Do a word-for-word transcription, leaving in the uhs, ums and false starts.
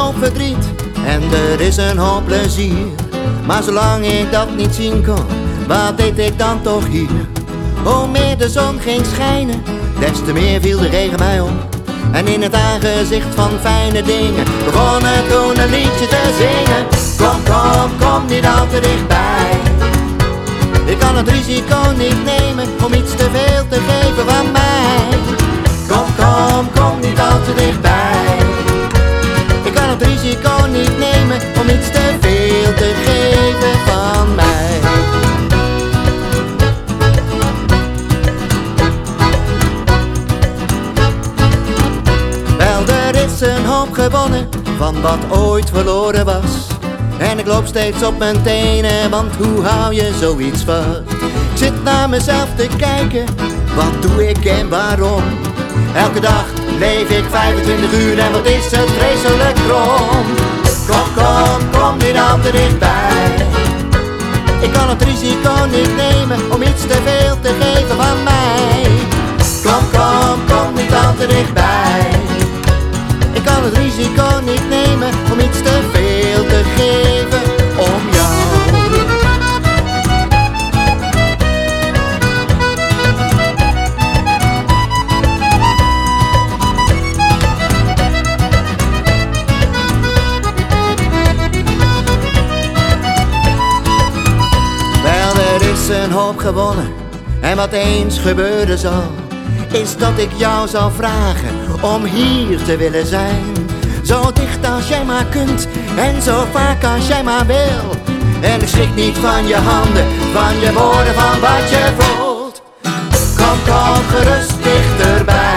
hoop verdriet en er is een hoop plezier. Maar zolang ik dat niet zien kon, wat deed ik dan toch hier? Hoe meer de zon ging schijnen, des te meer viel de regen mij om. En in het aangezicht van fijne dingen begon het toen een liedje te zingen. Kom, kom, kom niet al te dichtbij. Ik kan het risico niet nemen om iets te veel te geven van mij. Kom, kom, kom niet al te dichtbij. Ik kan het risico niet nemen om iets te veel te geven van mij. Wel, er is een hoop gewonnen van wat ooit verloren was. En ik loop steeds op mijn tenen, want hoe hou je zoiets vast? Ik zit naar mezelf te kijken, wat doe ik en waarom? Elke dag leef ik vijfentwintig uur en wat is het vreselijk krom. Kom, kom, kom niet al te dichtbij. Ik kan het risico niet nemen om iets te veel te geven van mij. Kom, kom, kom niet al te dichtbij. Ik kan het risico niet nemen om iets te veel te geven om jou. Wel, er is een hoop gewonnen en wat eens gebeuren zal, is dat ik jou zal vragen om hier te willen zijn. Zo dicht als jij maar kunt en zo vaak als jij maar wil. En ik schrik niet van je handen, van je woorden, van wat je voelt. Kom, kom gerust dichterbij.